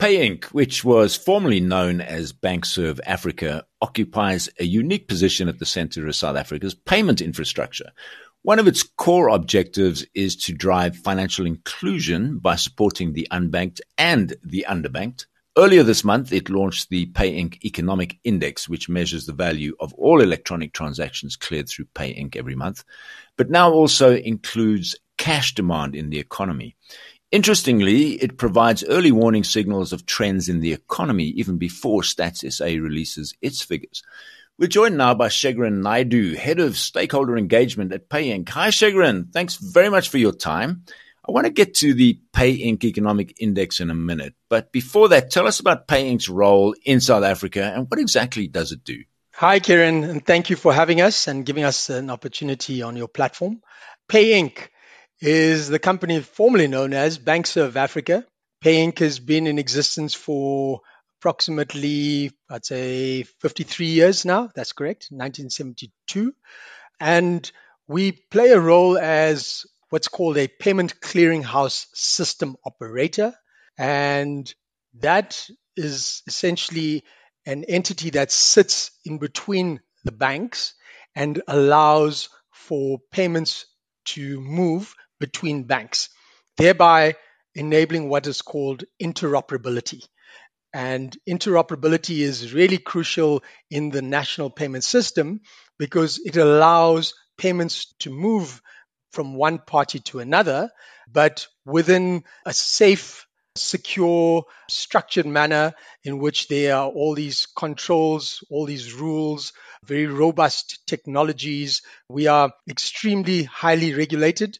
Pay Inc., which was formerly known as Bankserv Africa, occupies a unique position at the center of South Africa's payment infrastructure. One of its core objectives is to drive financial inclusion by supporting the unbanked and the underbanked. Earlier this month, it launched the Pay Inc. Economic Index, which measures the value of all electronic transactions cleared through Pay Inc. every month, but now also includes cash demand in the economy. Interestingly, it provides early warning signals of trends in the economy even before Stats SA releases its figures. We're joined now by Shegrin Naidu, Head of Stakeholder Engagement at Pay Inc. Hi, Shegrin. Thanks very much for your time. I want to get to the Pay Inc. Economic Index in a minute. But before that, tell us about Pay Inc.'s role in South Africa and what exactly does it do? Hi, Kieran, and thank you for having us and giving us an opportunity on your platform. Pay Inc. is the company formerly known as Bankserv Africa. Pay Inc. has been in existence for approximately, I'd say, 53 years now. That's correct, 1972. And we play a role as what's called a payment clearinghouse system operator. And that is essentially an entity that sits in between the banks and allows for payments to move between banks, thereby enabling what is called interoperability. And interoperability is really crucial in the national payment system because it allows payments to move from one party to another, but within a safe, secure, structured manner in which there are all these controls, all these rules, very robust technologies. We are extremely highly regulated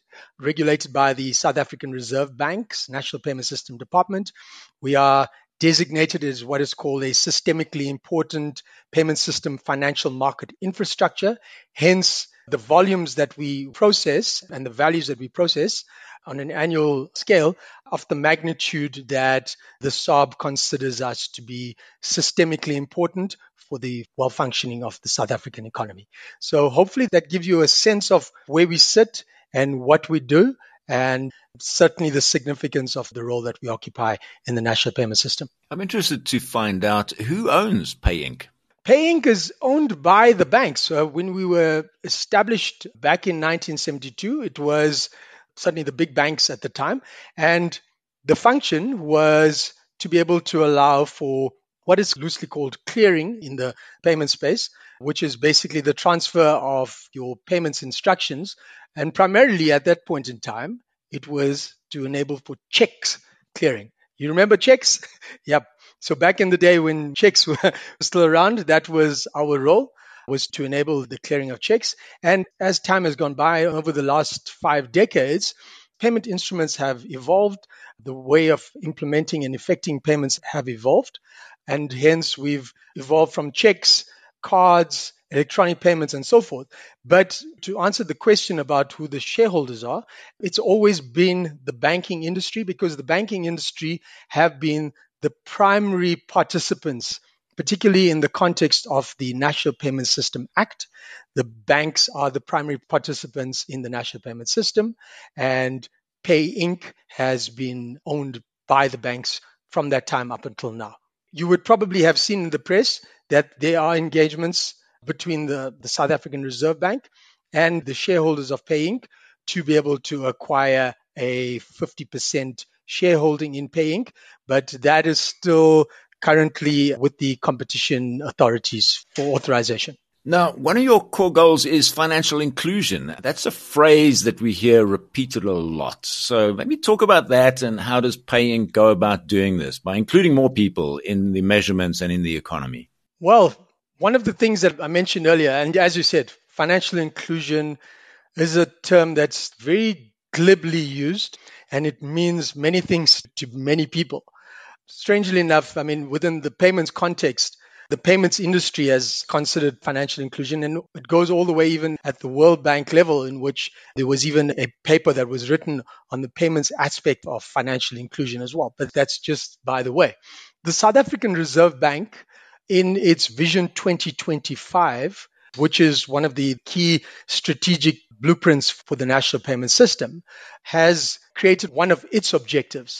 by the South African Reserve Bank's National Payment System Department. We are designated as what is called a systemically important payment system financial market infrastructure. Hence, the volumes that we process and the values that we process on an annual scale of the magnitude that the SARB considers us to be systemically important for the well-functioning of the South African economy. So hopefully that gives you a sense of where we sit and what we do, and certainly the significance of the role that we occupy in the national payment system. I'm interested to find out who owns Pay Inc. Pay Inc. is owned by the banks. So when we were established back in 1972, it was certainly the big banks at the time. And the function was to be able to allow for what is loosely called clearing in the payment space, which is basically the transfer of your payments instructions. And primarily at that point in time, it was to enable for checks clearing. You remember checks? Yep. So back in the day when checks were still around, that was our role, was to enable the clearing of checks. And as time has gone by over the last 5 decades, payment instruments have evolved. The way of implementing and effecting payments have evolved. And hence we've evolved from checks, cards, electronic payments, and so forth. But to answer the question about who the shareholders are, it's always been the banking industry, because the banking industry have been the primary participants, particularly in the context of the National Payment System Act. The banks are the primary participants in the National Payment System, and Pay Inc. has been owned by the banks from that time up until now. You would probably have seen in the press that there are engagements between the South African Reserve Bank and the shareholders of Pay Inc. to be able to acquire a 50% shareholding in Pay Inc., but that is still currently with the competition authorities for authorization. Now, one of your core goals is financial inclusion. That's a phrase that we hear repeated a lot. So maybe talk about that, and how does Pay Inc. go about doing this by including more people in the measurements and in the economy? Well, one of the things that I mentioned earlier, and as you said, financial inclusion is a term that's very glibly used, and it means many things to many people. Strangely enough, I mean, within the payments context, the payments industry has considered financial inclusion, and it goes all the way even at the World Bank level, in which there was even a paper that was written on the payments aspect of financial inclusion as well. But that's just by the way. The South African Reserve Bank, in its Vision 2025, which is one of the key strategic blueprints for the national payment system, has created one of its objectives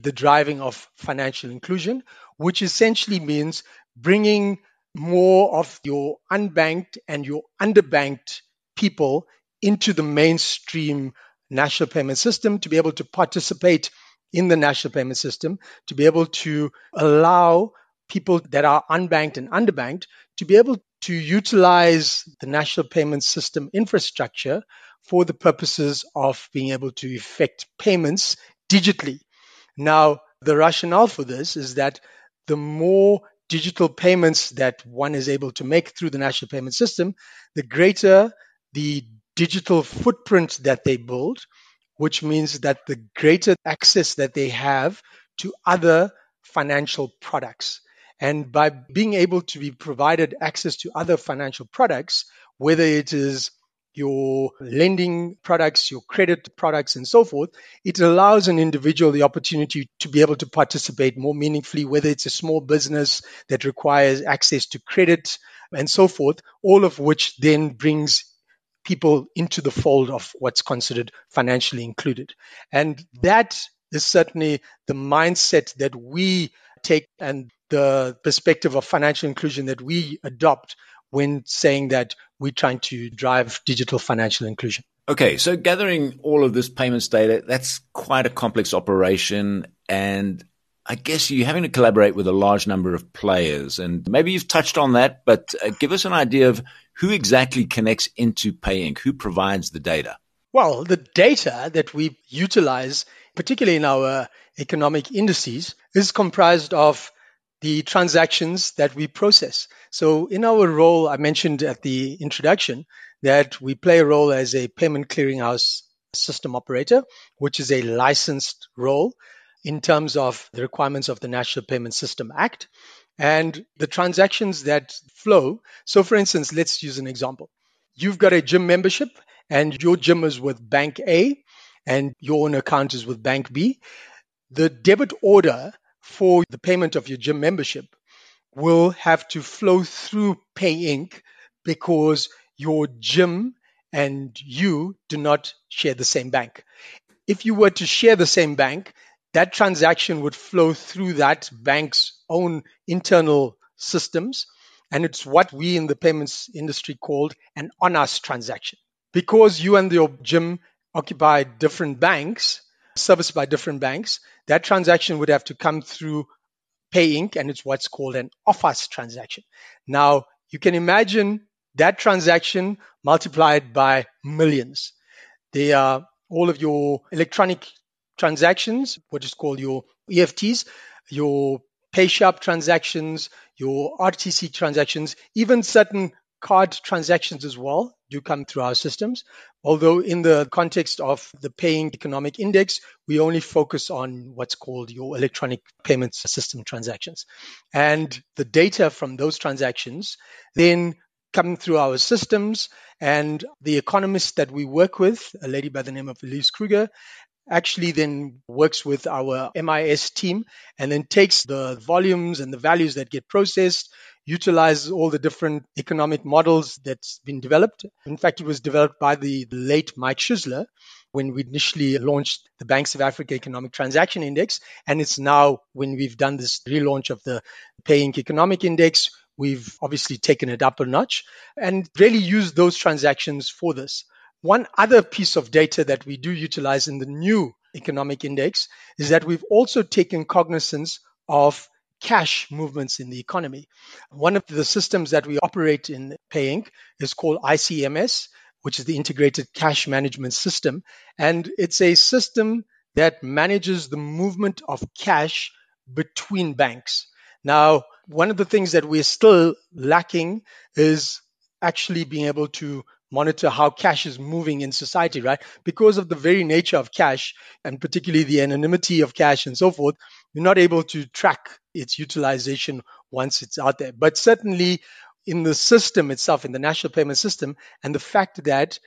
the driving of financial inclusion, which essentially means bringing more of your unbanked and your underbanked people into the mainstream national payment system to be able to participate in the national payment system, to be able to allow people that are unbanked and underbanked to be able to utilize the national payment system infrastructure for the purposes of being able to effect payments digitally. Now, the rationale for this is that the more digital payments that one is able to make through the national payment system, the greater the digital footprint that they build, which means that the greater access that they have to other financial products. And by being able to be provided access to other financial products, whether it is your lending products, your credit products, and so forth, it allows an individual the opportunity to be able to participate more meaningfully, whether it's a small business that requires access to credit and so forth, all of which then brings people into the fold of what's considered financially included. And that is certainly the mindset that we take and the perspective of financial inclusion that we adopt when saying that we're trying to drive digital financial inclusion. Okay, so gathering all of this payments data, that's quite a complex operation. And I guess you're having to collaborate with a large number of players. And maybe you've touched on that, but give us an idea of who exactly connects into PayInc, who provides the data. Well, the data that we utilize, particularly in our economic indices, is comprised of the transactions that we process. So in our role, I mentioned at the introduction that we play a role as a payment clearinghouse system operator, which is a licensed role in terms of the requirements of the National Payment System Act and the transactions that flow. So for instance, let's use an example. You've got a gym membership and your gym is with Bank A and your own account is with Bank B. The debit order for the payment of your gym membership will have to flow through PayInc because your gym and you do not share the same bank. If you were to share the same bank, that transaction would flow through that bank's own internal systems. And it's what we in the payments industry called an on-us transaction. Because you and your gym occupy different banks, serviced by different banks, that transaction would have to come through PayInc, and it's what's called an off-us transaction. Now, you can imagine that transaction multiplied by millions. They are all of your electronic transactions, what is called your EFTs, your PayShap transactions, your RTC transactions, even certain card transactions as well do come through our systems. Although in the context of the PayInc Economic Index, we only focus on what's called your electronic payments system transactions. And the data from those transactions then come through our systems, and the economist that we work with, a lady by the name of Elise Kruger, actually then works with our MIS team and then takes the volumes and the values that get processed, utilizes all the different economic models that's been developed. In fact, it was developed by the late Mike Schuessler when we initially launched the Banks of Africa Economic Transaction Index. And it's now, when we've done this relaunch of the PayInc Economic Index, we've obviously taken it up a notch and really used those transactions for this. One other piece of data that we do utilize in the new economic index is that we've also taken cognizance of cash movements in the economy. One of the systems that we operate in PayInc is called ICMS, which is the Integrated Cash Management System. And it's a system that manages the movement of cash between banks. Now, one of the things that we're still lacking is actually being able to monitor how cash is moving in society, right? Because of the very nature of cash, and particularly the anonymity of cash and so forth, you're not able to track its utilization once it's out there. But certainly in the system itself, in the national payment system, and the fact that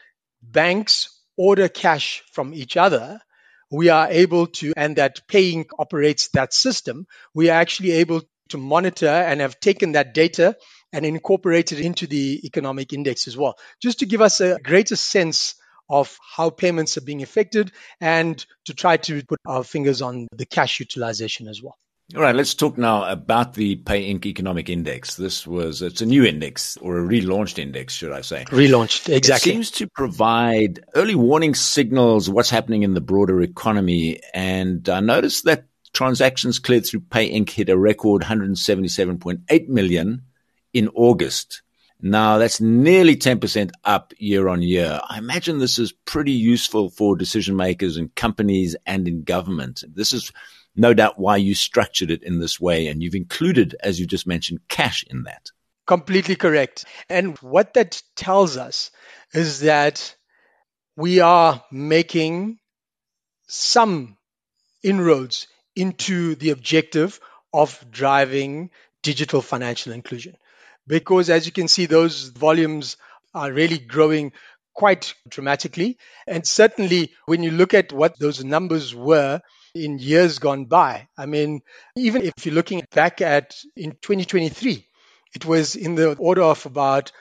banks order cash from each other, we are able to, and that PayInc operates that system, we are actually able to monitor and have taken that data and incorporate it into the economic index as well, just to give us a greater sense of how payments are being affected and to try to put our fingers on the cash utilization as well. All right, let's talk now about the Pay Inc. Economic Index. It's a new index, or a relaunched index, should I say. Relaunched, exactly. It seems to provide early warning signals what's happening in the broader economy. And I noticed that transactions cleared through Pay Inc. hit a record 177.8 million in August. Now, that's nearly 10% up year on year. I imagine this is pretty useful for decision makers in companies and in government. This is no doubt why you structured it in this way, and you've included, as you just mentioned, cash in that. Completely correct. And what that tells us is that we are making some inroads into the objective of driving digital financial inclusion. Because as you can see, those volumes are really growing quite dramatically. And certainly when you look at what those numbers were in years gone by, I mean, even if you're looking back at in 2023, it was in the order of about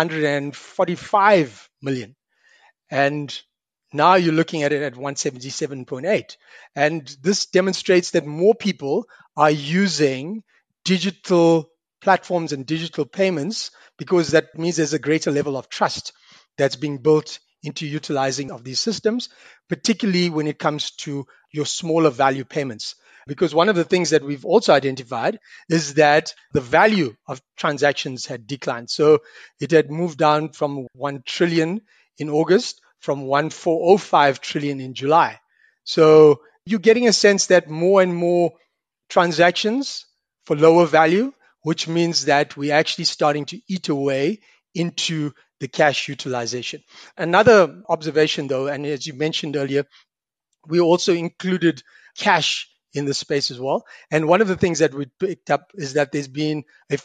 145 million. And now you're looking at it at 177.8. And this demonstrates that more people are using digital platforms and digital payments, because that means there's a greater level of trust that's being built into utilizing of these systems, particularly when it comes to your smaller value payments. Because one of the things that we've also identified is that the value of transactions had declined. So it had moved down from 1 trillion in August, from 1.405 trillion in July. So you're getting a sense that more and more transactions for lower value, which means that we're actually starting to eat away into the cash utilization. Another observation, though, and as you mentioned earlier, we also included cash in the space as well. And one of the things that we picked up is that there's been a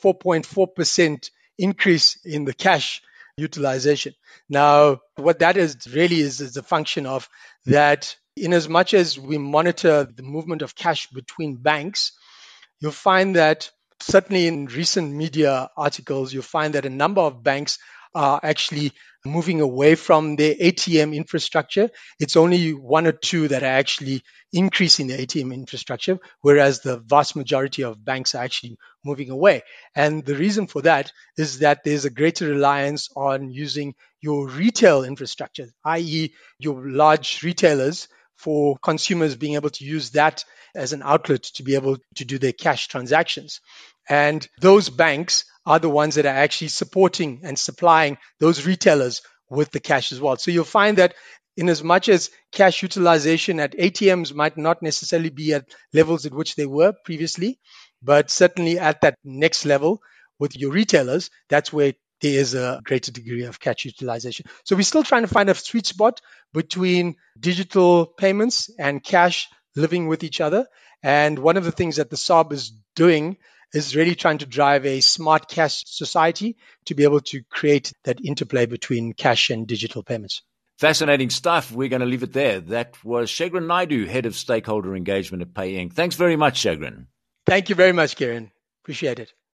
4.4% increase in the cash utilization. Now, what that is really is a function of that in as much as we monitor the movement of cash between banks, you'll find that certainly in recent media articles, you'll find that a number of banks are actually moving away from their ATM infrastructure. It's only one or two that are actually increasing the ATM infrastructure, whereas the vast majority of banks are actually moving away. And the reason for that is that there's a greater reliance on using your retail infrastructure, i.e. your large retailers, for consumers being able to use that as an outlet to be able to do their cash transactions. And those banks are the ones that are actually supporting and supplying those retailers with the cash as well. So you'll find that in as much as cash utilization at ATMs might not necessarily be at levels at which they were previously, but certainly at that next level with your retailers, that's where there is a greater degree of cash utilization. So we're still trying to find a sweet spot between digital payments and cash living with each other. And one of the things that the SARB is doing is really trying to drive a smart cash society to be able to create that interplay between cash and digital payments. Fascinating stuff. We're going to leave it there. That was Shegrin Naidu, Head of Stakeholder Engagement at Pay Inc. Thanks very much, Shegrin. Thank you very much, Kieran. Appreciate it.